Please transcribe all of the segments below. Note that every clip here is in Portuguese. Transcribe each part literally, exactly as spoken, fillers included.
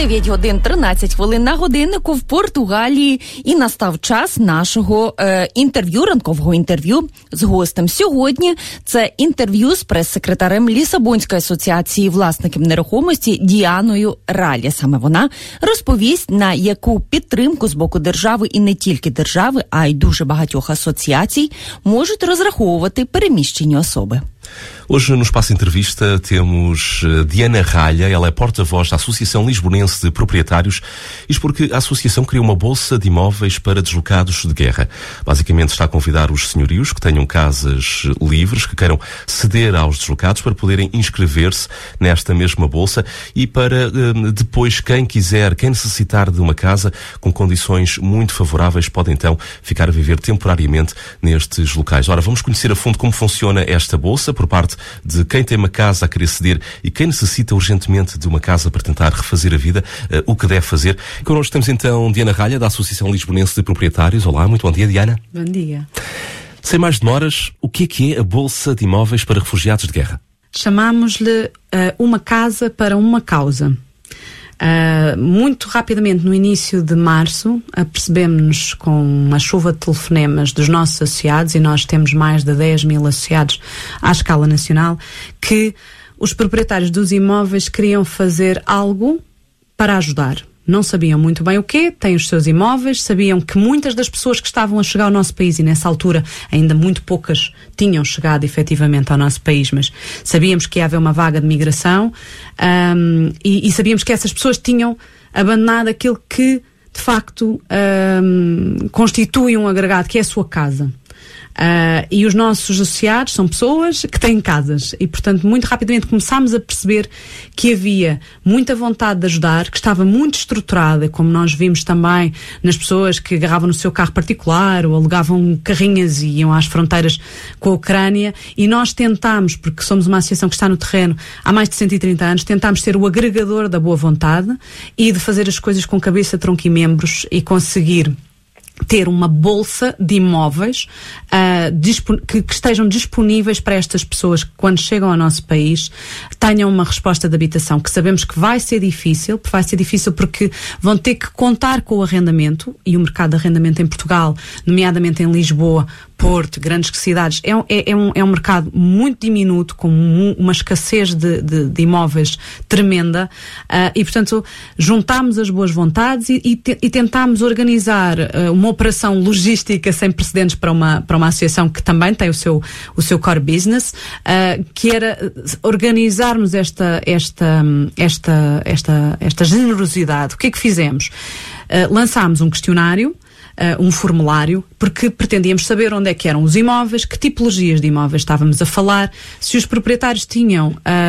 дев'ять годин тринадцять хвилин на годиннику в Португалії, і настав час нашого е, інтерв'ю, ранкового інтерв'ю з гостем. Сьогодні це інтерв'ю з прес-секретарем Лісабонської асоціації власників нерухомості Діаною Ралі. Саме вона розповість, на яку підтримку з боку держави, і не тільки держави, а й дуже багатьох асоціацій, можуть розраховувати переміщені особи. Hoje, no Espaço Entrevista, temos Diana Ralha. Ela é porta-voz da Associação Lisbonense de Proprietários. Isto porque a Associação criou uma bolsa de imóveis para deslocados de guerra. Basicamente está a convidar os senhorios que tenham casas livres, que queiram ceder aos deslocados, para poderem inscrever-se nesta mesma bolsa e para depois, quem quiser, quem necessitar de uma casa com condições muito favoráveis, pode então ficar a viver temporariamente nestes locais. Ora, vamos conhecer a fundo como funciona esta bolsa por parte de quem tem uma casa a querer ceder e quem necessita urgentemente de uma casa para tentar refazer a vida, uh, o que deve fazer. Connosco temos então Diana Ralha, da Associação Lisbonense de Proprietários. Olá, muito bom dia, Diana. Bom dia. Sem mais demoras, o que é que é a Bolsa de Imóveis para Refugiados de Guerra? Chamamos-lhe uh, uma casa para uma causa. Uh, muito rapidamente, no início de março, apercebemos-nos com uma chuva de telefonemas dos nossos associados, e nós temos mais de dez mil associados à escala nacional, que os proprietários dos imóveis queriam fazer algo para ajudar. Não sabiam muito bem o quê, têm os seus imóveis, sabiam que muitas das pessoas que estavam a chegar ao nosso país, e nessa altura ainda muito poucas tinham chegado efetivamente ao nosso país, mas sabíamos que ia haver uma vaga de migração, um, e, e sabíamos que essas pessoas tinham abandonado aquilo que de facto um, constitui um agregado, que é a sua casa. Uh, e os nossos associados são pessoas que têm casas e, portanto, muito rapidamente começámos a perceber que havia muita vontade de ajudar, que estava muito estruturada, como nós vimos também nas pessoas que agarravam no seu carro particular ou alugavam carrinhas e iam às fronteiras com a Ucrânia, e nós tentámos, porque somos uma associação que está no terreno há mais de cento e trinta anos, tentámos ser o agregador da boa vontade e de fazer as coisas com cabeça, tronco e membros, e conseguir ter uma bolsa de imóveis uh, dispon- que, que estejam disponíveis para estas pessoas que, quando chegam ao nosso país, tenham uma resposta de habitação, que sabemos que vai ser difícil, vai ser difícil porque vão ter que contar com o arrendamento, e o mercado de arrendamento em Portugal, nomeadamente em Lisboa, Porto, grandes cidades, é um, é, é um, é um mercado muito diminuto, com um, uma escassez de, de, de imóveis tremenda, uh, e portanto juntámos as boas vontades e, e, te, e tentámos organizar uh, uma operação logística sem precedentes para uma, para uma associação que também tem o seu, o seu core business, uh, que era organizarmos esta, esta, esta, esta, esta generosidade. O que é que fizemos? Uh, lançámos um questionário, Uh, um formulário, porque pretendíamos saber onde é que eram os imóveis, que tipologias de imóveis estávamos a falar, se os proprietários tinham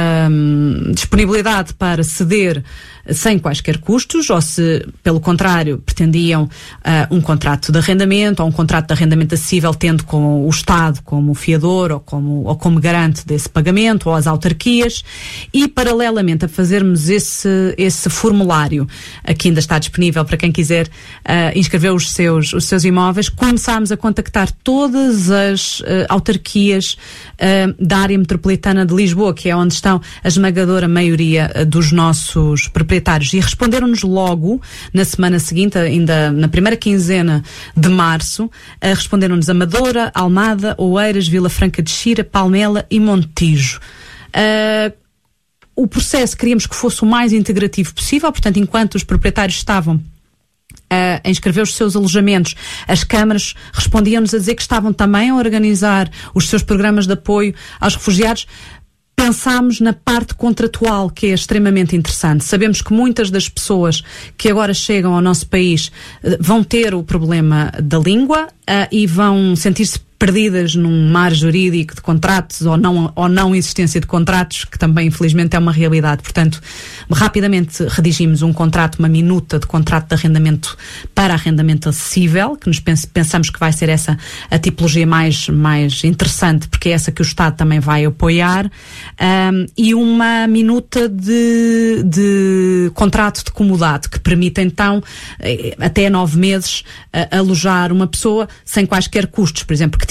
uh, disponibilidade para ceder sem quaisquer custos, ou se, pelo contrário, pretendiam uh, um contrato de arrendamento, ou um contrato de arrendamento acessível, tendo com o Estado como fiador ou como, ou como garante desse pagamento, ou as autarquias. E, paralelamente a fazermos esse, esse formulário, que ainda está disponível para quem quiser uh, inscrever os seus, os seus imóveis, começámos a contactar todas as uh, autarquias uh, da área metropolitana de Lisboa, que é onde estão a esmagadora maioria uh, dos nossos proprietários, e responderam-nos logo na semana seguinte, ainda na primeira quinzena de março, uh, responderam-nos Amadora, Almada, Oeiras, Vila Franca de Xira, Palmela e Montijo. Uh, o processo queríamos que fosse o mais integrativo possível, portanto, enquanto os proprietários estavam Uh, a inscrever os seus alojamentos, as câmaras respondiam-nos a dizer que estavam também a organizar os seus programas de apoio aos refugiados. Pensámos na parte contratual, que é extremamente interessante. Sabemos que muitas das pessoas que agora chegam ao nosso país uh, vão ter o problema da língua uh, e vão sentir-se perdidas num mar jurídico de contratos ou não, ou não existência de contratos, que também infelizmente é uma realidade. Portanto, rapidamente redigimos um contrato, uma minuta de contrato de arrendamento para arrendamento acessível, que nos pens- pensamos que vai ser essa a tipologia mais, mais interessante, porque é essa que o Estado também vai apoiar, um, e uma minuta de, de contrato de comodato, que permite então até nove meses uh, alojar uma pessoa sem quaisquer custos, por exemplo, que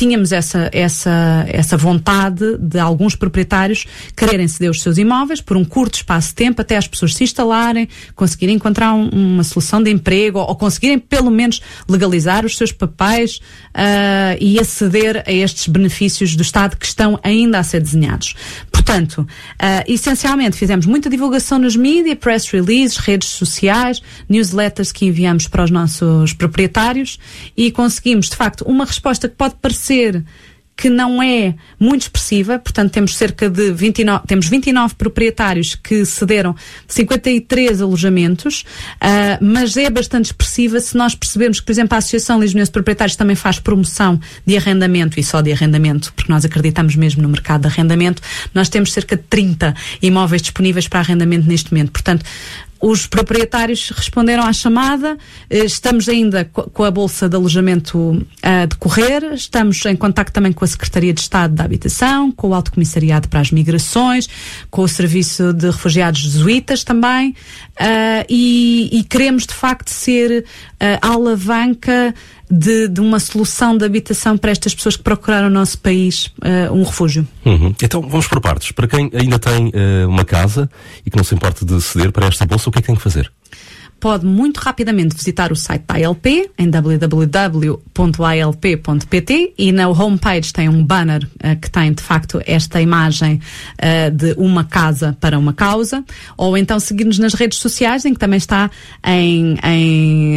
tínhamos essa, essa, essa vontade de alguns proprietários quererem ceder os seus imóveis por um curto espaço de tempo até as pessoas se instalarem, conseguirem encontrar um, uma solução de emprego ou, ou conseguirem pelo menos legalizar os seus papéis uh, e aceder a estes benefícios do Estado que estão ainda a ser desenhados. Portanto, uh, essencialmente fizemos muita divulgação nos mídias, press releases, redes sociais, newsletters que enviamos para os nossos proprietários e conseguimos, de facto, uma resposta que pode parecer que não é muito expressiva, portanto temos cerca de vinte e nove, temos vinte e nove proprietários que cederam cinquenta e três alojamentos, uh, mas é bastante expressiva se nós percebermos que, por exemplo, a Associação Lisbonense de Proprietários também faz promoção de arrendamento, e só de arrendamento, porque nós acreditamos mesmo no mercado de arrendamento. Nós temos cerca de trinta imóveis disponíveis para arrendamento neste momento, portanto os proprietários responderam à chamada, estamos ainda com a Bolsa de Alojamento a decorrer, estamos em contacto também com a Secretaria de Estado da Habitação, com o Alto Comissariado para as Migrações, com o Serviço de Refugiados Jesuítas também, uh, e, e queremos de facto ser uh, a alavanca De, de uma solução de habitação para estas pessoas que procuraram no nosso país uh, um refúgio. Uhum. Então vamos por partes. Para quem ainda tem uh, uma casa e que não se importa de ceder para esta bolsa, o que é que tem que fazer? Pode muito rapidamente visitar o site da A L P em w w w ponto a l p ponto p t e na homepage tem um banner uh, que tem de facto esta imagem uh, de uma casa para uma causa, ou então seguir-nos nas redes sociais, em que também está em, em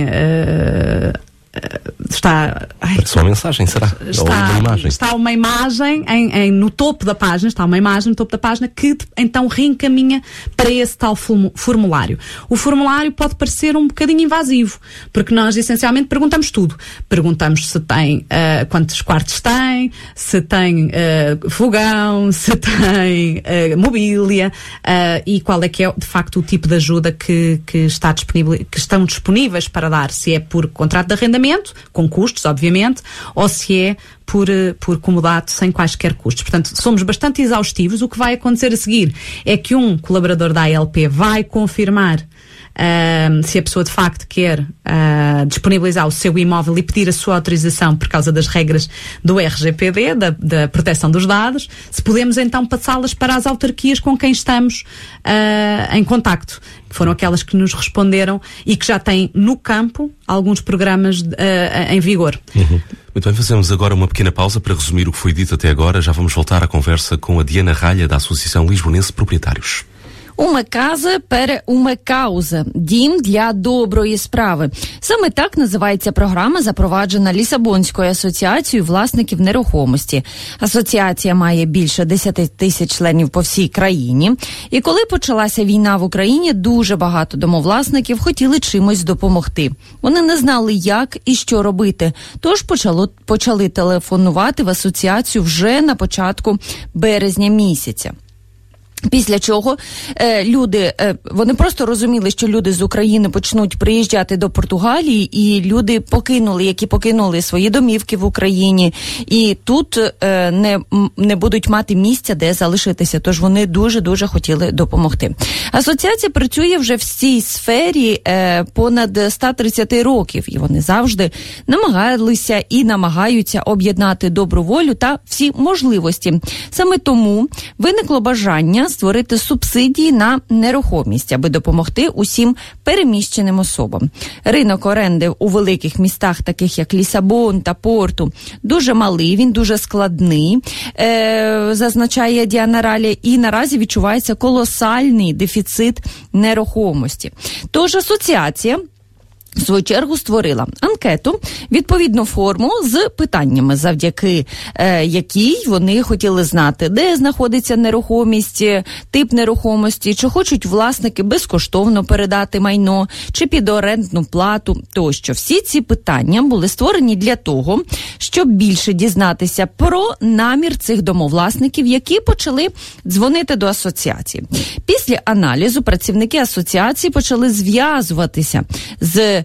uh, está ai, só uma mensagem, será? Está, ou uma imagem? Está uma imagem em, em, no topo da página, está uma imagem no topo da página que então reencaminha para esse tal formulário. O formulário pode parecer um bocadinho invasivo, porque nós essencialmente perguntamos tudo. Perguntamos se tem uh, quantos quartos tem, se tem uh, fogão, se tem uh, mobília uh, e qual é que é de facto o tipo de ajuda que, que, está disponível, que estão disponíveis para dar, se é por contrato de arrendamento, com custos, obviamente, ou se é por, por comodato sem quaisquer custos. Portanto, somos bastante exaustivos. O que vai acontecer a seguir é que um colaborador da A L P vai confirmar Uh, se a pessoa de facto quer uh, disponibilizar o seu imóvel e pedir a sua autorização por causa das regras do R G P D, da, da proteção dos dados, se podemos então passá-las para as autarquias com quem estamos uh, em contacto, que foram aquelas que nos responderam e que já têm no campo alguns programas uh, em vigor. Uhum. Muito bem, fazemos agora uma pequena pausa para resumir o que foi dito até agora. Já vamos voltar à conversa com a Diana Ralha, da Associação Lisbonense de Proprietários. Uma casa para uma кауза. Дім для доброї справи. Саме так називається програма, запроваджена Лісабонською асоціацією власників нерухомості. Асоціація має більше десять тисяч членів по всій країні. І коли почалася війна в Україні, дуже багато домовласників хотіли чимось допомогти. Вони не знали, як і що робити. Тож почало, почали телефонувати в асоціацію вже на початку березня місяця. Після чого е, люди, е, вони просто розуміли, що люди з України почнуть приїжджати до Португалії, і люди покинули, які покинули свої домівки в Україні, і тут е, не, не будуть мати місця, де залишитися, тож вони дуже-дуже хотіли допомогти. Асоціація працює вже в цій сфері е, понад сто тридцять років, і вони завжди намагалися і намагаються об'єднати добру волю та всі можливості. Саме тому виникло бажання створити субсидії на нерухомість, аби допомогти усім переміщеним особам. Ринок оренди у великих містах, таких як Лісабон та Порту, дуже малий, він дуже складний, е, зазначає Діана Ралля, і наразі відчувається колосальний дефіцит нерухомості. Тож асоціація в свою чергу створила анкету, відповідну форму з питаннями, завдяки е, якій вони хотіли знати, де знаходиться нерухомість, тип нерухомості, чи хочуть власники безкоштовно передати майно, чи під орендну плату, тощо. Всі ці питання були створені для того, щоб більше дізнатися про намір цих домовласників, які почали дзвонити до асоціації. Після аналізу працівники асоціації почали зв'язуватися з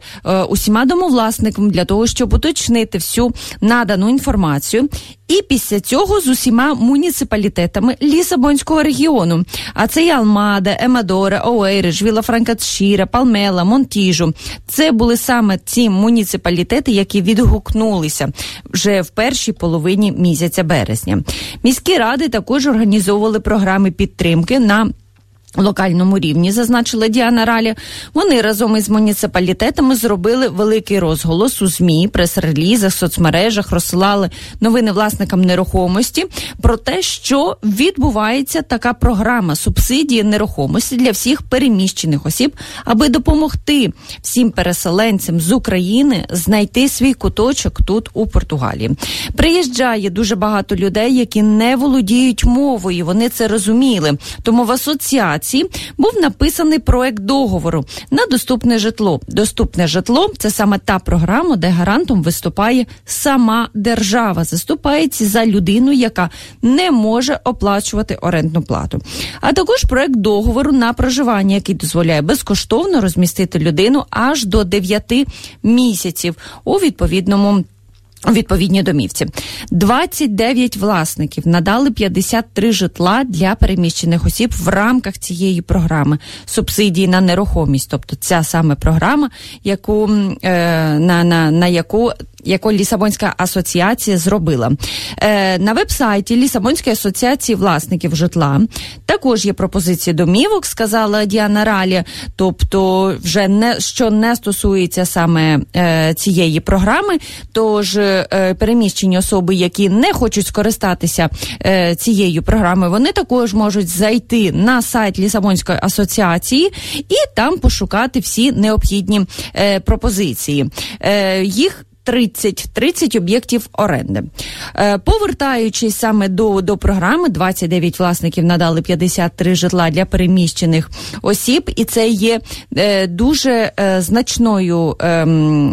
е, усіма домовласниками для того, щоб уточнити всю надану інформацію. І після цього з усіма муніципалітетами Лісабонського регіону. А це і Алмада, Емадора, Оейриш, Віла-Франка-Шіра, Палмела, Монтіжу. Це були саме ці муніципалітети, які відгукнулися вже в першій половині місяця березня. Міські ради також організовували програми підтримки на локальному рівні, зазначила Діана Раля. Вони разом із муніципалітетами зробили великий розголос у ЗМІ, прес-релізах, соцмережах, розсилали новини власникам нерухомості про те, що відбувається така програма субсидії нерухомості для всіх переміщених осіб, аби допомогти всім переселенцям з України знайти свій куточок тут у Португалії. Приїжджає дуже багато людей, які не володіють мовою, вони це розуміли. Тому в асоціації був написаний проект договору на доступне житло. Доступне житло – це саме та програма, де гарантом виступає сама держава. Заступається за людину, яка не може оплачувати орендну плату. А також проект договору на проживання, який дозволяє безкоштовно розмістити людину аж до дев'яти місяців у відповідному у відповідній домівці. двадцять дев'ять власників надали п'ятдесят три житла для переміщених осіб в рамках цієї програми субсидії на нерухомість. Тобто ця саме програма, яку, е, на, на, на яку яку Лісабонська асоціація зробила. Е, на веб-сайті Лісабонської асоціації власників житла також є пропозиції домівок, сказала Діана Ралі, тобто вже не, що не стосується саме е, цієї програми, тож е, переміщені особи, які не хочуть скористатися е, цією програмою, вони також можуть зайти на сайт Лісабонської асоціації і там пошукати всі необхідні е, пропозиції. Е, їх тридцять, тридцять об'єктів оренди. Е, повертаючись саме до, до програми, двадцять дев'ять власників надали п'ятдесят три житла для переміщених осіб, і це є е, дуже е, значною, е,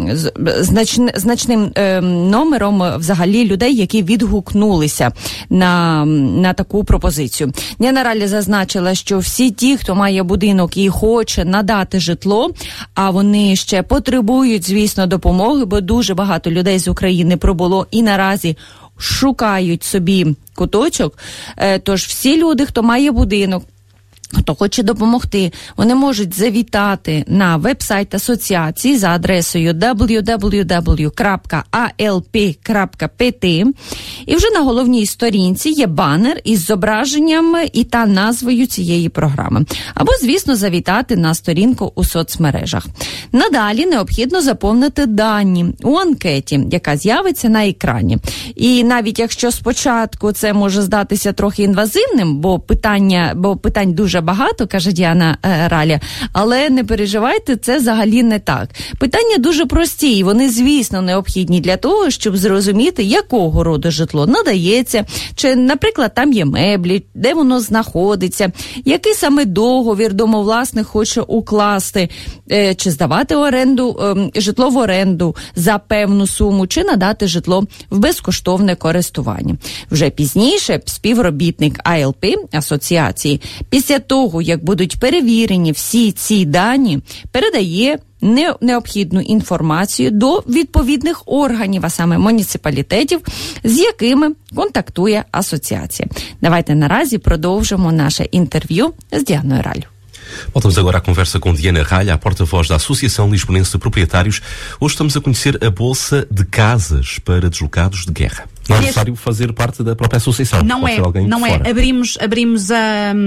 знач, значним е, номером взагалі людей, які відгукнулися на, на таку пропозицію. Діана Раля зазначила, що всі ті, хто має будинок і хоче надати житло, а вони ще потребують, звісно, допомоги, бо дуже багато людей з України прибуло і наразі шукають собі куточок. Тож всі люди, хто має будинок, хто хоче допомогти, вони можуть завітати на веб-сайт асоціації за адресою дабл ю дабл ю дабл ю крапка а ел пі крапка пі ті, і вже на головній сторінці є банер із зображенням і та назвою цієї програми. Або, звісно, завітати на сторінку у соцмережах. Надалі необхідно заповнити дані у анкеті, яка з'явиться на екрані. І навіть якщо спочатку це може здатися трохи інвазивним, бо питання, бо питань дуже багато, каже Діана е, Раля, але не переживайте, це взагалі не так. Питання дуже прості, і вони, звісно, необхідні для того, щоб зрозуміти, якого роду житло надається, чи, наприклад, там є меблі, де воно знаходиться, який саме договір домовласник хоче укласти, е, чи здавати оренду, е, житло в оренду за певну суму, чи надати житло в безкоштовне користування. Вже пізніше співробітник а ел пі, асоціації, після того, як будуть перевірені всі ці дані, передає не, необхідну інформацію до відповідних органів, а саме муніципалітетів, з якими контактує асоціація. Давайте наразі продовжимо наше інтерв'ю з Діаною Ралю. Voltamos agora à conversa com Diana Ralha, a porta-voz da Associação Lisbonense de Proprietários. Hoje estamos a conhecer a Bolsa de Casas para Deslocados de Guerra. Não é necessário fazer parte da própria associação. Não é, não é. Abrimos, abrimos a,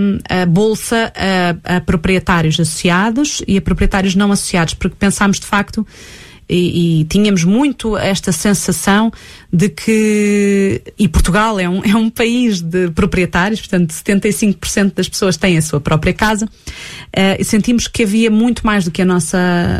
a Bolsa a, a proprietários associados e a proprietários não associados, porque pensámos de facto E, e tínhamos muito esta sensação de que, e Portugal é um, é um país de proprietários, portanto setenta e cinco por cento das pessoas têm a sua própria casa, uh, e sentimos que havia muito mais do que a nossa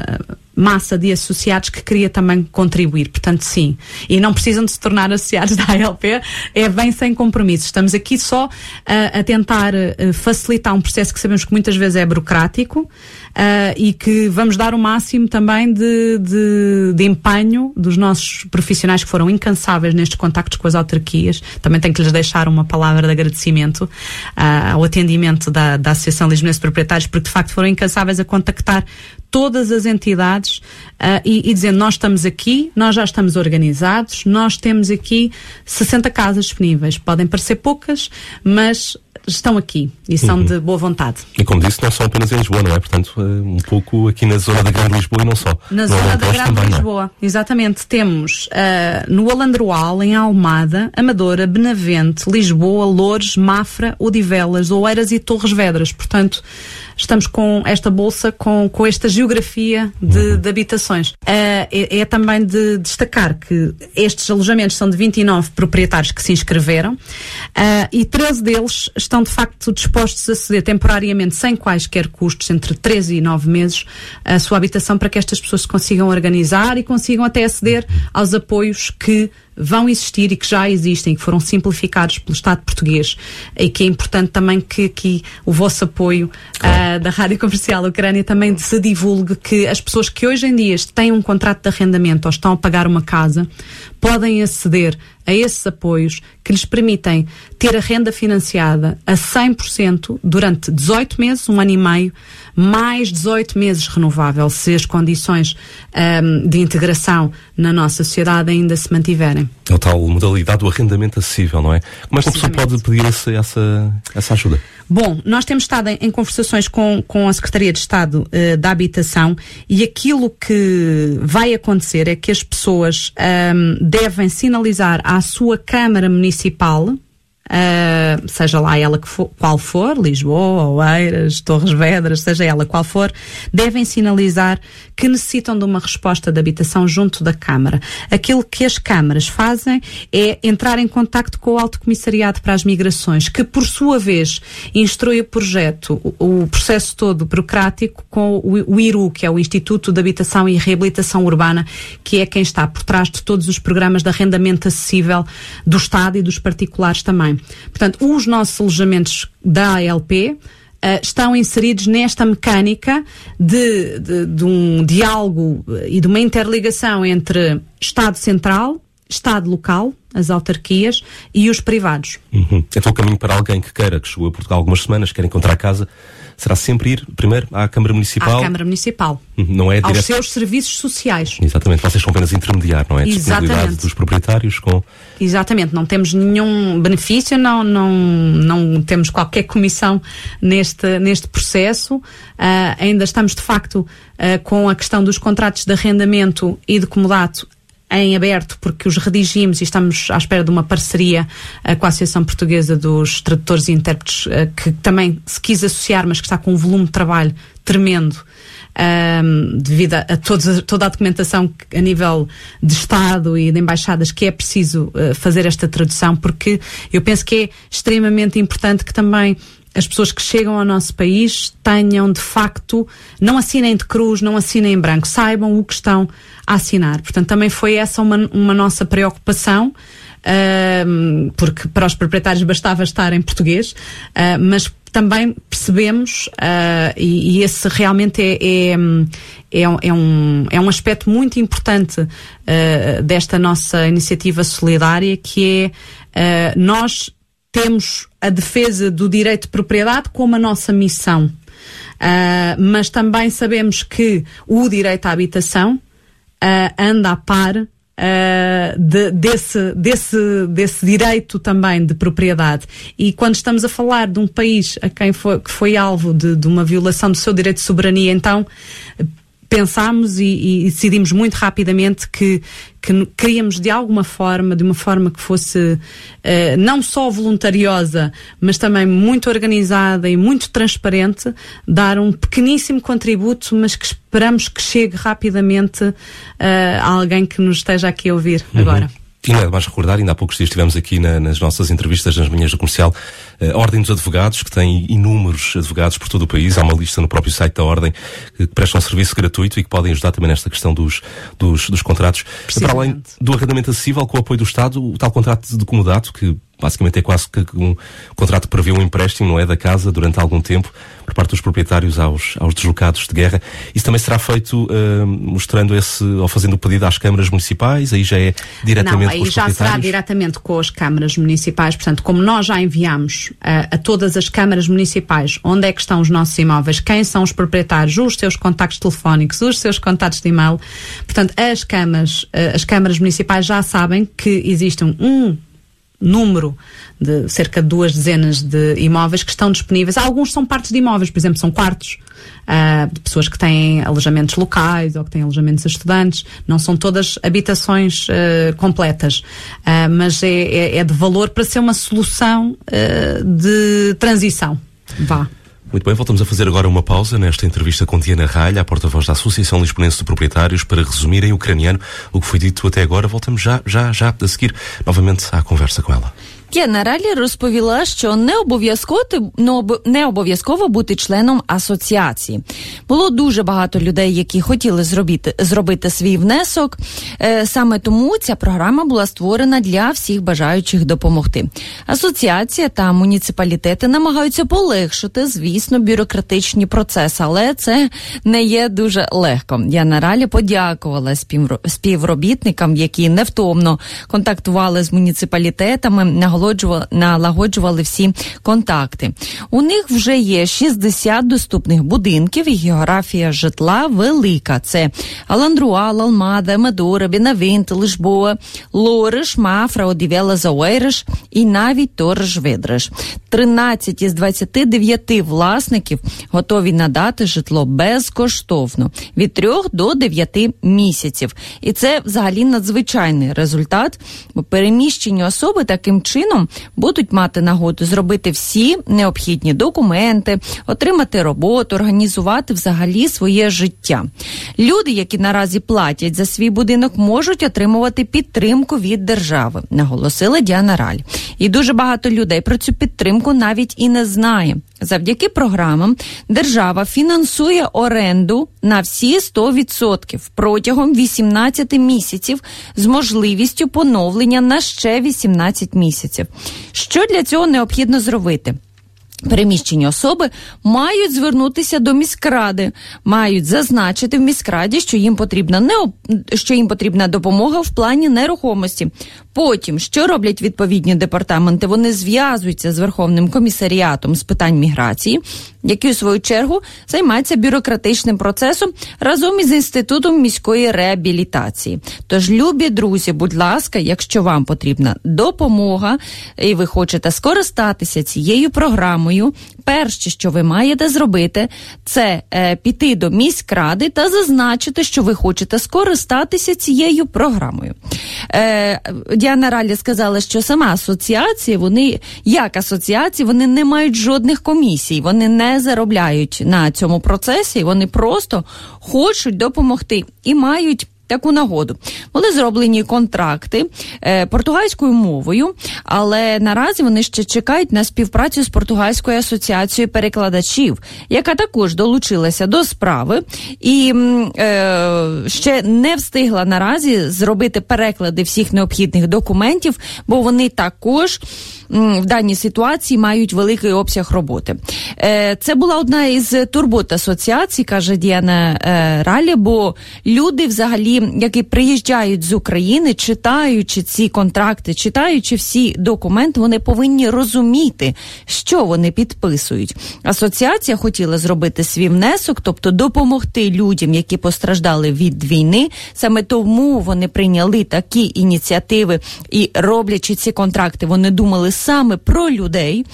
massa de associados que queria também contribuir, portanto sim, e não precisam de se tornar associados da A L P, é bem sem compromisso, estamos aqui só uh, a tentar uh, facilitar um processo que sabemos que muitas vezes é burocrático, uh, e que vamos dar o máximo também de, de, de empenho dos nossos profissionais que foram incansáveis nestes contactos com as autarquias. Também tenho que lhes deixar uma palavra de agradecimento uh, ao atendimento da, da Associação Lisbonense de Proprietários, porque de facto foram incansáveis a contactar todas as entidades comunidades uh, e, e dizendo, nós estamos aqui, nós já estamos organizados, nós temos aqui sessenta casas disponíveis. Podem parecer poucas, mas estão aqui e são uhum. de boa vontade. E como disse, não são apenas em Lisboa, não é? Portanto, um pouco aqui na zona da Grande Lisboa e não só. Na no zona da Grande também, Lisboa, é? Exatamente. Temos uh, no Alandroal, em Almada, Amadora, Benavente, Lisboa, Loures, Mafra, Odivelas, Oeiras e Torres Vedras. Portanto, estamos com esta bolsa, com, com esta geografia de, uhum. de habitações. Uh, é, é também de destacar que estes alojamentos são de vinte e nove proprietários que se inscreveram uh, e treze deles estão de facto dispostos a ceder temporariamente, sem quaisquer custos, entre três e nove meses, a sua habitação para que estas pessoas se consigam organizar e consigam até aceder aos apoios que vão existir e que já existem, que foram simplificados pelo Estado português e que é importante também que aqui o vosso apoio claro. uh, da Rádio Comercial Ucrânia também se divulgue, que as pessoas que hoje em dia têm um contrato de arrendamento ou estão a pagar uma casa podem aceder a esses apoios que lhes permitem ter a renda financiada a cem por cento durante dezoito meses, um ano e meio, mais dezoito meses renovável, se as condições um, de integração na nossa sociedade ainda se mantiverem. É a tal modalidade do arrendamento acessível, não é? Como é que uma pessoa pode pedir essa, essa, essa ajuda? Bom, nós temos estado em, em conversações com, com a Secretaria de Estado uh, da Habitação e aquilo que vai acontecer é que as pessoas um, devem sinalizar à sua Câmara Municipal, Uh, seja lá ela que for, qual for, Lisboa, Oeiras, Torres Vedras, seja ela qual for, devem sinalizar que necessitam de uma resposta de habitação junto da Câmara. Aquilo que as câmaras fazem é entrar em contacto com o Alto Comissariado para as Migrações, que por sua vez instrui o projeto, o, o processo todo burocrático com o, o I R U, que é o Instituto de Habitação e Reabilitação Urbana, que é quem está por trás de todos os programas de arrendamento acessível do Estado e dos particulares também. Portanto, os nossos alojamentos da A L P uh, estão inseridos nesta mecânica de, de, de um diálogo e de uma interligação entre Estado Central, Estado Local, as autarquias e os privados. Uhum. Então o caminho para alguém que queira, que chegou a Portugal algumas semanas, quer encontrar casa, será sempre ir primeiro à Câmara Municipal? À Câmara Municipal. Não é direto... Aos seus serviços sociais. Exatamente, vocês são apenas intermediar, não é? Disponibilidade dos proprietários com... Exatamente, não temos nenhum benefício, não, não, não temos qualquer comissão neste, neste processo. Uh, ainda estamos de facto uh, com a questão dos contratos de arrendamento e de comodato em aberto, porque os redigimos e estamos à espera de uma parceria uh, com a Associação Portuguesa dos Tradutores e Intérpretes, uh, que também se quis associar, mas que está com um volume de trabalho tremendo, um, devido a, a todos, toda a documentação que, a nível de Estado e de embaixadas, que é preciso uh, fazer esta tradução, porque eu penso que é extremamente importante que também as pessoas que chegam ao nosso país tenham, de facto, não assinem de cruz, não assinem em branco, saibam o que estão a assinar. Portanto, também foi essa uma, uma nossa preocupação, uh, porque para os proprietários bastava estar em português, uh, mas também percebemos, uh, e, e esse realmente é, é, é, é, um, é um aspecto muito importante uh, desta nossa iniciativa solidária, que é uh, nós temos a defesa do direito de propriedade como a nossa missão, uh, mas também sabemos que o direito à habitação uh, anda a par uh, de, desse, desse, desse direito também de propriedade. E quando estamos a falar de um país a quem foi, que foi alvo de, de uma violação do seu direito de soberania, então pensámos e, e decidimos muito rapidamente que, que queríamos de alguma forma, de uma forma que fosse uh, não só voluntariosa, mas também muito organizada e muito transparente, dar um pequeníssimo contributo, mas que esperamos que chegue rapidamente uh, a alguém que nos esteja aqui a ouvir uhum. agora. E não é demais recordar, ainda há poucos dias estivemos aqui na, nas nossas entrevistas, nas manhãs do Comercial, a Ordem dos Advogados, que tem inúmeros advogados por todo o país. Há uma lista no próprio site da Ordem que prestam um serviço gratuito e que podem ajudar também nesta questão dos, dos, dos contratos. Para além do arrendamento acessível, com o apoio do Estado, o tal contrato de comodato, que basicamente é quase que um contrato que prevê um empréstimo, não é, da casa durante algum tempo, por parte dos proprietários aos, aos deslocados de guerra. Isso também será feito uh, mostrando esse, ou fazendo o pedido às câmaras municipais, aí já é diretamente Não, com os aí já será diretamente com as câmaras municipais, portanto, como nós já enviamos uh, a todas as câmaras municipais onde é que estão os nossos imóveis, quem são os proprietários, os seus contactos telefónicos, os seus contactos de e-mail, portanto, as câmaras, uh, as câmaras municipais já sabem que existe um número de cerca de duas dezenas de imóveis que estão disponíveis. Alguns são partes de imóveis, por exemplo, são quartos uh, de pessoas que têm alojamentos locais ou que têm alojamentos a estudantes. Não são todas habitações uh, completas, uh, mas é, é, é de valor para ser uma solução uh, de transição. Vá. Muito bem, voltamos a fazer agora uma pausa nesta entrevista com Diana Ralha, a porta-voz da Associação Lisbonense de Proprietários, para resumir em ucraniano o que foi dito até agora. Voltamos já, já, já a seguir novamente à conversa com ela. Діана Ралля розповіла, що не обов'язково, не обов'язково бути членом асоціації. Було дуже багато людей, які хотіли зробити, зробити свій внесок. Е, саме тому ця програма була створена для всіх бажаючих допомогти. Асоціація та муніципалітети намагаються полегшити, звісно, бюрократичні процеси, але це не є дуже легко. Діана Ралля подякувала співробітникам, які невтомно контактували з муніципалітетами, наголошували, налагоджували всі контакти. У них вже є шістдесят доступних будинків і географія житла велика. Це Аландруа, Лалмада, Медора, Бенавент, Лишбоа, Лориш, Мафра, Одівела, Зауейриш і навіть Ториш-Ведриш. тринадцять із двадцяти дев'яти власників готові надати житло безкоштовно від трьох до дев'яти місяців. І це взагалі надзвичайний результат, бо переміщені особи таким чином будуть мати нагоду зробити всі необхідні документи, отримати роботу, організувати взагалі своє життя. Люди, які наразі платять за свій будинок, можуть отримувати підтримку від держави, наголосила Діана Раль. І дуже багато людей про цю підтримку навіть і не знає. Завдяки програмам держава фінансує оренду на всі сто відсотків протягом вісімнадцяти місяців з можливістю поновлення на ще вісімнадцять місяців. Що для цього необхідно зробити? Переміщені особи мають звернутися до міськради, мають зазначити в міськраді, що їм потрібна не що їм потрібна допомога в плані нерухомості. Потім, що роблять відповідні департаменти? Вони зв'язуються з Верховним комісаріатом з питань міграції, який, у свою чергу, займається бюрократичним процесом разом із Інститутом міської реабілітації. Тож, любі друзі, будь ласка, якщо вам потрібна допомога і ви хочете скористатися цією програмою, перше, що ви маєте зробити, це е, піти до міськради та зазначити, що ви хочете скористатися цією програмою. Е, Діана Ралля сказала, що сама асоціація, вони, як асоціації, вони не мають жодних комісій, вони не заробляють на цьому процесі, вони просто хочуть допомогти і мають таку нагоду. Були зроблені контракти е, португальською мовою, але наразі вони ще чекають на співпрацю з Португальською асоціацією перекладачів, яка також долучилася до справи і е, ще не встигла наразі зробити переклади всіх необхідних документів, бо вони також в даній ситуації мають великий обсяг роботи. Е, це була одна із турбот асоціацій, каже Діана е, Ралля, бо люди взагалі, які приїжджають з України, читаючи ці контракти, читаючи всі документи, вони повинні розуміти, що вони підписують. Асоціація хотіла зробити свій внесок, тобто допомогти людям, які постраждали від війни. Саме тому вони прийняли такі ініціативи і, роблячи ці контракти, вони думали саме про людей.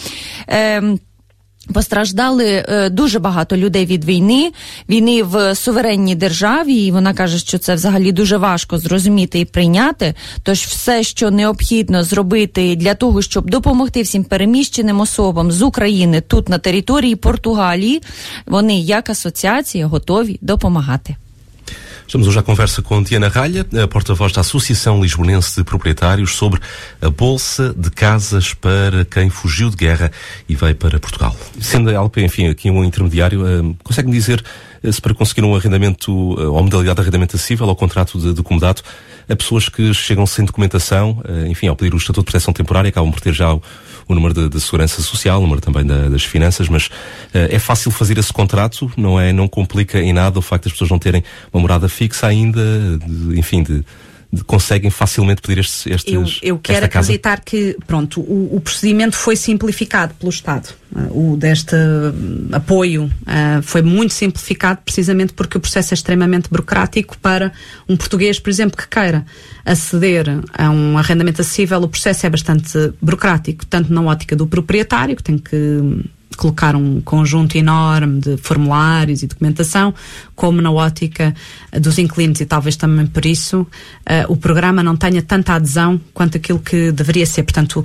Ем, Постраждали е, дуже багато людей від війни, війни в суверенній державі, і вона каже, що це взагалі дуже важко зрозуміти і прийняти. Тож все, що необхідно зробити для того, щоб допомогти всім переміщеним особам з України тут на території Португалії, вони як асоціація готові допомагати. Estamos hoje à conversa com Diana Ralha, a porta-voz da Associação Lisbonense de Proprietários, sobre a Bolsa de Casas para quem fugiu de guerra e veio para Portugal. Sendo a L P, enfim, aqui um intermediário, uh, consegue-me dizer uh, se para conseguir um arrendamento uh, ou modalidade de arrendamento acessível ou contrato de, de comodato, a pessoas que chegam sem documentação, uh, enfim, ao pedir o Estatuto de Proteção Temporária, acabam por ter já o, o número de, de segurança social, o número também da, das finanças, mas uh, é fácil fazer esse contrato, não é? Não complica em nada o facto das pessoas não terem uma morada fixa ainda, de, enfim, de... De, conseguem facilmente pedir estes, estes eu, eu quero acreditar casa? que, pronto, o, o procedimento foi simplificado pelo Estado. Uh, o deste uh, apoio uh, foi muito simplificado precisamente porque o processo é extremamente burocrático para um português, por exemplo, que queira aceder a um arrendamento acessível. O processo é bastante burocrático, tanto na ótica do proprietário, que tem que colocar um conjunto enorme de formulários e documentação, como na ótica dos inquilinos, e talvez também por isso uh, o programa não tenha tanta adesão quanto aquilo que deveria ser. Portanto,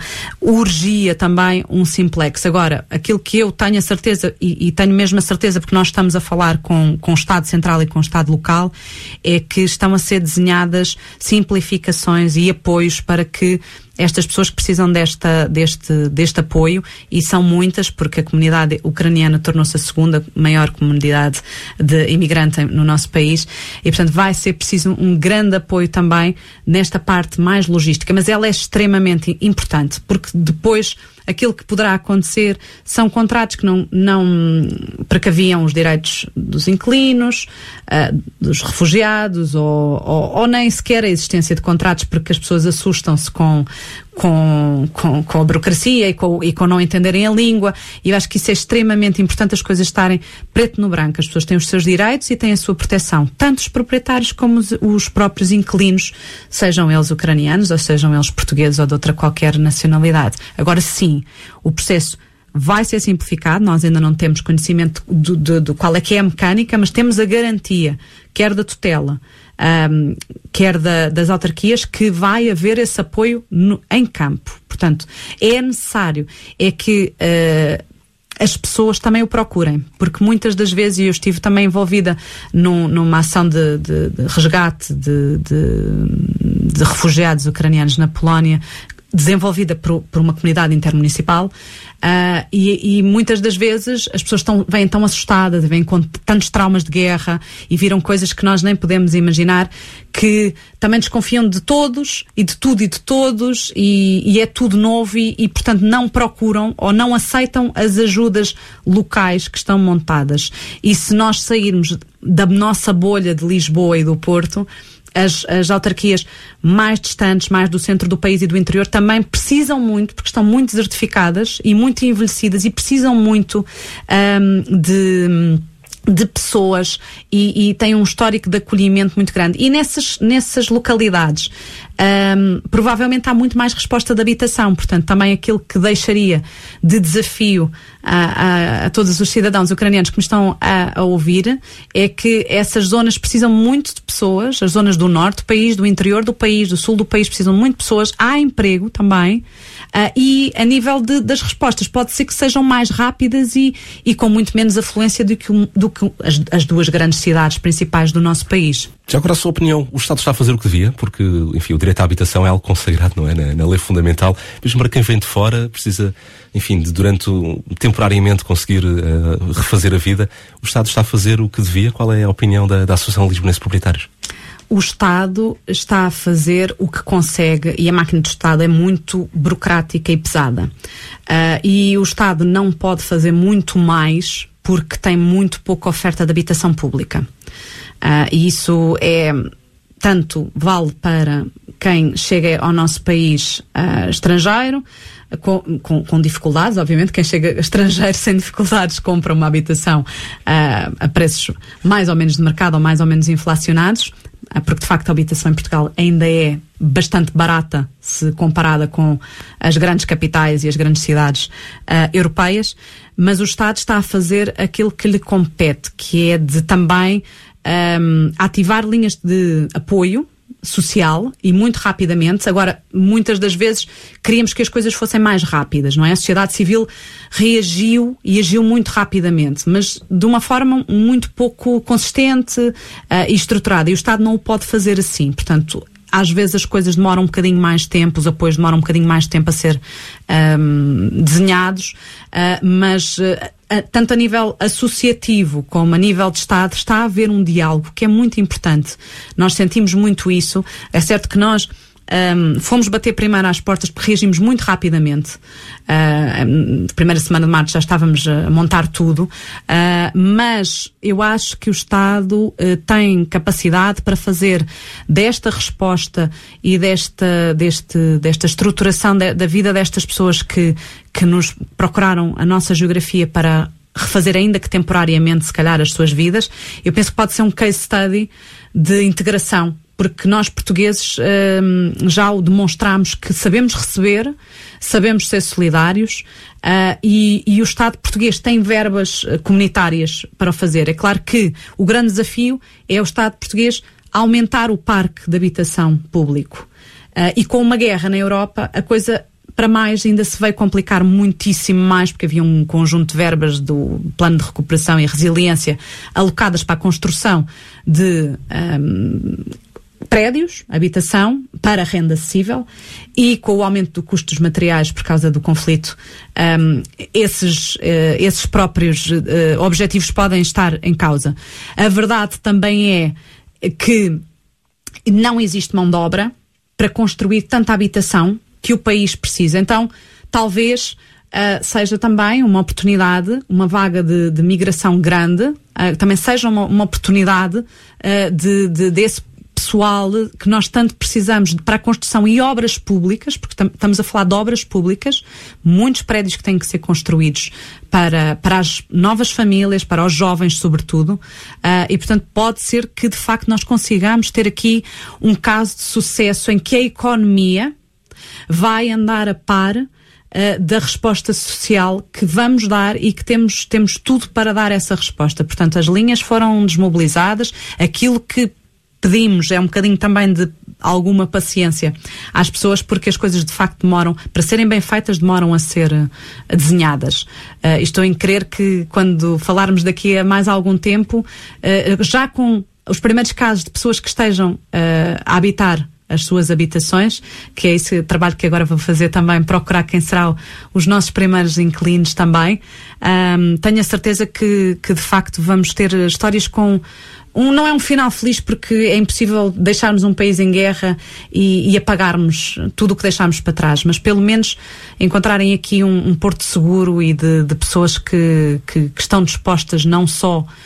urgia também um simplex. Agora, aquilo que eu tenho a certeza, e, e tenho mesmo a certeza porque nós estamos a falar com, com o Estado Central e com o Estado Local, é que estão a ser desenhadas simplificações e apoios para que estas pessoas que precisam desta, deste, deste apoio, e são muitas, porque a comunidade ucraniana tornou-se a segunda maior comunidade de imigrante no nosso país, e portanto vai ser preciso um grande apoio também nesta parte mais logística, mas ela é extremamente importante, porque depois aquilo que poderá acontecer são contratos que não, não precaviam os direitos dos inquilinos, uh, dos refugiados, ou, ou, ou nem sequer a existência de contratos, porque as pessoas assustam-se com, com, com, com a burocracia e com, e com não entenderem a língua, e eu acho que isso é extremamente importante, as coisas estarem preto no branco. As pessoas têm os seus direitos e têm a sua proteção, tanto os proprietários como os, os próprios inquilinos, sejam eles ucranianos ou sejam eles portugueses ou de outra qualquer nacionalidade. Agora sim, o processo vai ser simplificado, nós ainda não temos conhecimento do, do, do qual é que é a mecânica, mas temos a garantia, quer da tutela, um, quer da, das autarquias, que vai haver esse apoio no, em campo. Portanto, é necessário é que uh, as pessoas também o procurem, porque muitas das vezes, e eu estive também envolvida num, numa ação de, de, de resgate de, de, de refugiados ucranianos na Polónia, desenvolvida por, por uma comunidade intermunicipal, uh, e, e muitas das vezes as pessoas estão, vêm tão assustadas, vêm com tantos traumas de guerra e viram coisas que nós nem podemos imaginar, que também desconfiam de todos e de tudo e de todos, e, e é tudo novo, e, e portanto não procuram ou não aceitam as ajudas locais que estão montadas. E se nós sairmos da nossa bolha de Lisboa e do Porto, As, as autarquias mais distantes, mais do centro do país e do interior, também precisam muito, porque estão muito desertificadas e muito envelhecidas, e precisam muito um, de... de pessoas, e, e tem um histórico de acolhimento muito grande. E nessas, nessas localidades um, provavelmente há muito mais resposta de habitação. Portanto, também aquilo que deixaria de desafio a, a, a todos os cidadãos ucranianos que me estão a, a ouvir é que essas zonas precisam muito de pessoas, as zonas do norte do país, do interior do país, do sul do país, precisam muito de pessoas. Há emprego também. Uh, e a nível de, das respostas pode ser que sejam mais rápidas e, e com muito menos afluência do que, do que as, as duas grandes cidades principais do nosso país. Já agora a sua opinião, o Estado está a fazer o que devia? Porque, enfim, o direito à habitação é algo consagrado, não é? Na, na lei fundamental. Mesmo para quem vem de fora, precisa, enfim, de durante, temporariamente conseguir uh, refazer a vida. O Estado está a fazer o que devia? Qual é a opinião da, da Associação Lisbonense de Proprietários? O Estado está a fazer o que consegue, e a máquina do Estado é muito burocrática e pesada. Uh, e o Estado não pode fazer muito mais porque tem muito pouca oferta de habitação pública. Uh, e isso é, tanto vale para quem chega ao nosso país uh, estrangeiro, Com, com, com dificuldades, obviamente. Quem chega estrangeiro sem dificuldades compra uma habitação uh, a preços mais ou menos de mercado ou mais ou menos inflacionados, uh, porque de facto a habitação em Portugal ainda é bastante barata se comparada com as grandes capitais e as grandes cidades uh, europeias, mas o Estado está a fazer aquilo que lhe compete, que é de também um, ativar linhas de apoio social, e muito rapidamente. Agora, muitas das vezes queríamos que as coisas fossem mais rápidas, não é? A sociedade civil reagiu e agiu muito rapidamente, mas de uma forma muito pouco consistente uh, e estruturada, e o Estado não o pode fazer assim. Portanto, às vezes as coisas demoram um bocadinho mais tempo, os apoios demoram um bocadinho mais tempo a ser um, desenhados, uh, mas uh, tanto a nível associativo como a nível de Estado está a haver um diálogo que é muito importante. Nós sentimos muito isso. É certo que nós Um, fomos bater primeiro às portas porque reagimos muito rapidamente. Uh, primeira semana de março já estávamos a montar tudo, uh, mas eu acho que o Estado uh, tem capacidade para fazer desta resposta e desta, deste, desta estruturação de, da vida destas pessoas que, que nos procuraram a nossa geografia para refazer, ainda que temporariamente, se calhar, as suas vidas. Eu penso que pode ser um case study de integração, porque nós portugueses hum, já o demonstramos que sabemos receber, sabemos ser solidários, uh, e, e o Estado português tem verbas comunitárias para o fazer. É claro que o grande desafio é o Estado português aumentar o parque de habitação público. Uh, e com uma guerra na Europa, a coisa para mais ainda se veio complicar muitíssimo mais, porque havia um conjunto de verbas do Plano de Recuperação e Resiliência alocadas para a construção de um, prédios, habitação, para renda acessível, e com o aumento do custo dos materiais por causa do conflito, um, esses, uh, esses próprios uh, objetivos podem estar em causa. A verdade também é que não existe mão de obra para construir tanta habitação que o país precisa. Então, talvez uh, seja também uma oportunidade, uma vaga de, de migração grande, uh, também seja uma, uma oportunidade uh, de, de, desse pessoal que nós tanto precisamos para a construção e obras públicas, porque tam, estamos a falar de obras públicas, muitos prédios que têm que ser construídos para, para as novas famílias, para os jovens sobretudo, uh, e portanto pode ser que de facto nós consigamos ter aqui um caso de sucesso em que a economia vai andar a par uh, da resposta social que vamos dar e que temos, temos tudo para dar essa resposta. Portanto, as linhas foram desmobilizadas, aquilo que pedimos é um bocadinho também de alguma paciência às pessoas, porque as coisas de facto demoram, para serem bem feitas, demoram a ser uh, desenhadas. Uh, estou em crer que quando falarmos daqui a mais algum tempo, uh, já com os primeiros casos de pessoas que estejam uh, a habitar as suas habitações, que é esse trabalho que agora vou fazer também, procurar quem serão os nossos primeiros inquilinos também. Um, tenho a certeza que, que de facto vamos ter histórias com um, não é um final feliz, porque é impossível deixarmos um país em guerra e, e apagarmos tudo o que deixámos para trás, mas pelo menos encontrarem aqui um, um porto seguro e de, de pessoas que, que, que estão dispostas não só uh,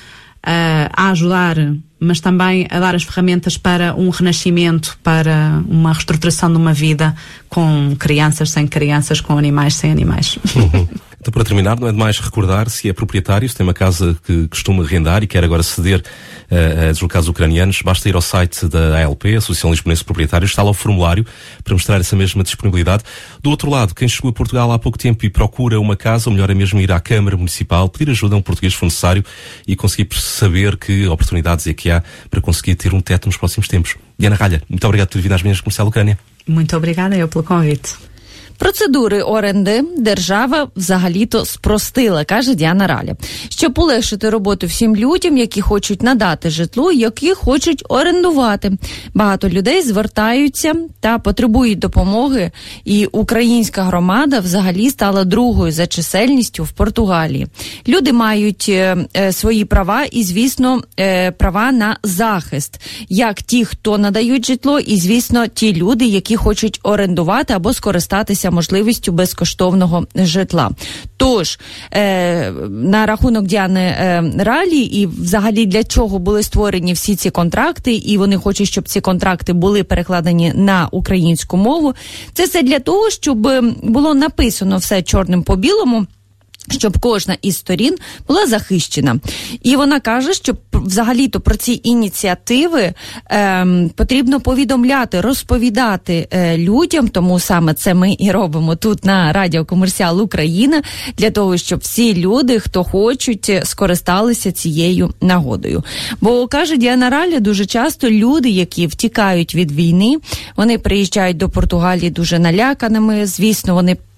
a ajudar, mas também a dar as ferramentas para um renascimento, para uma reestruturação de uma vida com crianças sem crianças, com animais sem animais. Uhum. Então, para terminar, não é demais recordar, se é proprietário, se tem uma casa que costuma arrendar e quer agora ceder uh, a deslocados ucranianos, basta ir ao site da A L P, Associação Lisbonense de Proprietários, está lá o formulário para mostrar essa mesma disponibilidade. Do outro lado, quem chegou a Portugal há pouco tempo e procura uma casa, ou melhor é mesmo ir à Câmara Municipal, pedir ajuda a um português se for necessário e conseguir saber que oportunidades é que há para conseguir ter um teto nos próximos tempos. Diana Ralha, muito obrigado por ter vindo às Manhãs Comercial Ucrânia. Muito obrigada eu pelo convite. Процедури оренди держава взагалі-то спростила, каже Діана Раля. Щоб полегшити роботу всім людям, які хочуть надати житло, які хочуть орендувати. Багато людей звертаються та потребують допомоги, і українська громада взагалі стала другою за чисельністю в Португалії. Люди мають е, е, свої права і, звісно, е, права на захист. Як ті, хто надають житло, і, звісно, ті люди, які хочуть орендувати або скористатися можливістю безкоштовного житла. Тож, е, на рахунок Діани е, Ралі і взагалі для чого були створені всі ці контракти, і вони хочуть, щоб ці контракти були перекладені на українську мову, це все для того, щоб було написано все чорним по білому, щоб кожна із сторін була захищена. І вона каже, що взагалі-то про ці ініціативи е, потрібно повідомляти, розповідати е, людям, тому саме це ми і робимо тут на Радіо Комерціал Україна, для того, щоб всі люди, хто хочуть, скористалися цією нагодою. Бо, каже Діана Раля, дуже часто люди, які втікають від війни, вони приїжджають до Португалії дуже наляканими, звісно, вони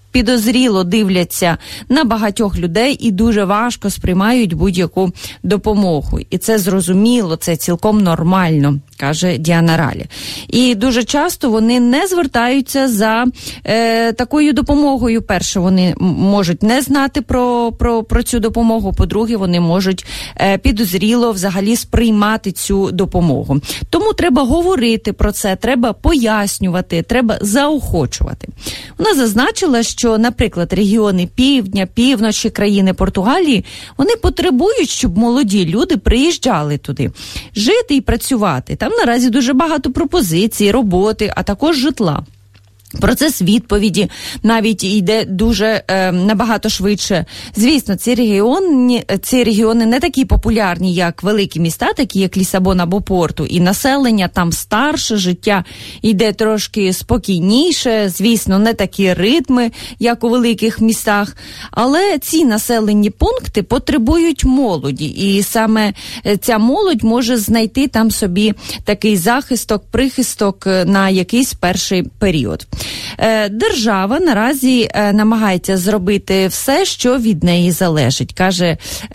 підозріло дивляться на багатьох людей і дуже важко сприймають будь-яку допомогу. І це зрозуміло, це цілком нормально, каже Діана Ралі. І дуже часто вони не звертаються за е, такою допомогою. Перше, вони можуть не знати про, про, про цю допомогу. По-друге, вони можуть е, підозріло взагалі сприймати цю допомогу. Тому треба говорити про це, треба пояснювати, треба заохочувати. Вона зазначила, що, наприклад, регіони півдня, півночі країни Португалії, вони потребують, щоб молоді люди приїжджали туди, жити і працювати. Там наразі дуже багато пропозицій, роботи, а також житла. Процес відповіді навіть йде дуже е, набагато швидше. Звісно, ці регіони, ці регіони не такі популярні, як великі міста, такі як Лісабон або Порту, і населення там старше, життя йде трошки спокійніше, звісно, не такі ритми, як у великих містах, але ці населені пункти потребують молоді, і саме ця молодь може знайти там собі такий захисток, прихисток на якийсь перший період. Держава наразі намагається зробити все, що від неї залежить, каже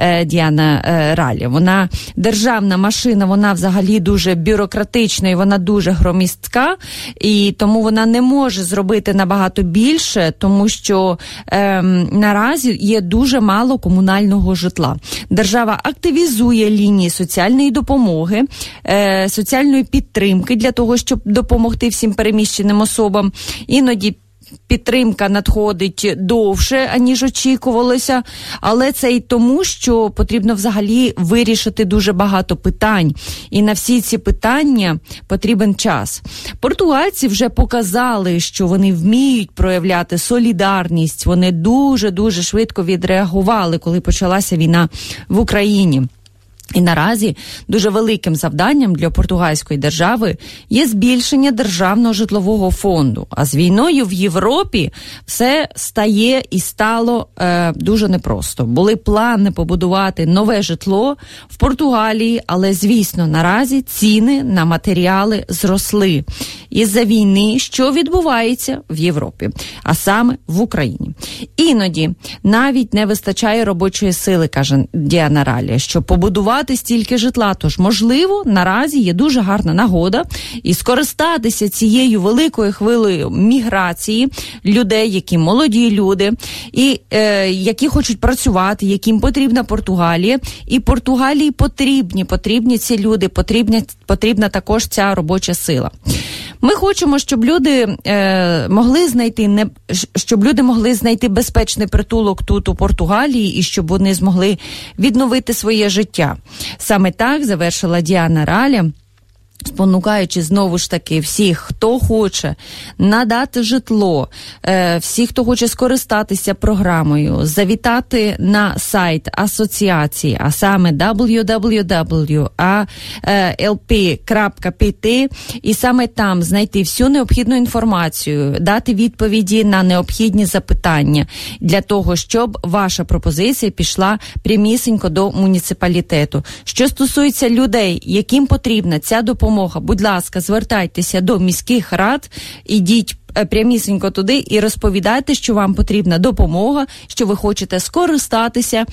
Діана Ралі. Вона державна машина, вона взагалі дуже бюрократична і вона дуже громістка, і тому вона не може зробити набагато більше, тому що е, наразі є дуже мало комунального житла. Держава активізує лінії соціальної допомоги, е, соціальної підтримки для того, щоб допомогти всім переміщеним особам. Іноді підтримка надходить довше, аніж очікувалося, але це й тому, що потрібно взагалі вирішити дуже багато питань. І на всі ці питання потрібен час. Португальці вже показали, що вони вміють проявляти солідарність. Вони дуже-дуже швидко відреагували, коли почалася війна в Україні. І наразі дуже великим завданням для португальської держави є збільшення державного житлового фонду. А з війною в Європі все стає і стало е, дуже непросто. Були плани побудувати нове житло в Португалії, але, звісно, наразі ціни на матеріали зросли. Із-за війни, що відбувається в Європі, а саме в Україні. Іноді навіть не вистачає робочої сили, каже Діана Ралі, щоб побудувати стільки житла. Тож, можливо, наразі є дуже гарна нагода і скористатися цією великою хвилею міграції людей, які молоді люди, і е, які хочуть працювати, яким потрібна Португалія. І Португалії потрібні, потрібні ці люди, потрібні, потрібна також ця робоча сила. Ми хочемо, щоб люди е, могли знайти не щоб люди могли знайти безпечний притулок тут у Португалії і щоб вони змогли відновити своє життя. Саме так завершила Діана Ралі, спонукаючи знову ж таки всіх, хто хоче надати житло, е, всіх, хто хоче скористатися програмою, завітати на сайт асоціації, а саме дабл ю дабл ю дабл ю крапка ел пі крапка пі ті, і саме там знайти всю необхідну інформацію, дати відповіді на необхідні запитання для того, щоб ваша пропозиція пішла прямісінько до муніципалітету. Що стосується людей, яким потрібна ця допомога, будь ласка, звертайтеся до міських рад, ідіть прямісінько туди і розповідайте, що вам потрібна допомога, що ви хочете скористатися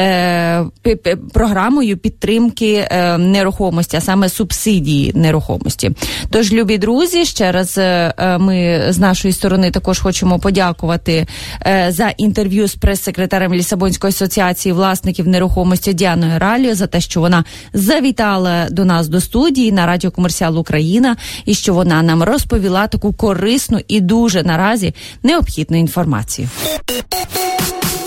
е, п- п- програмою підтримки е, нерухомості, а саме субсидії нерухомості. Тож, любі друзі, ще раз е, ми з нашої сторони також хочемо подякувати е, за інтерв'ю з прес-секретарем Лісабонської асоціації власників нерухомості Діаною Ралі, за те, що вона завітала до нас до студії на Радіо Комерціал Україна і що вона нам розповіла таку корисну і дуже наразі необхідну інформацію.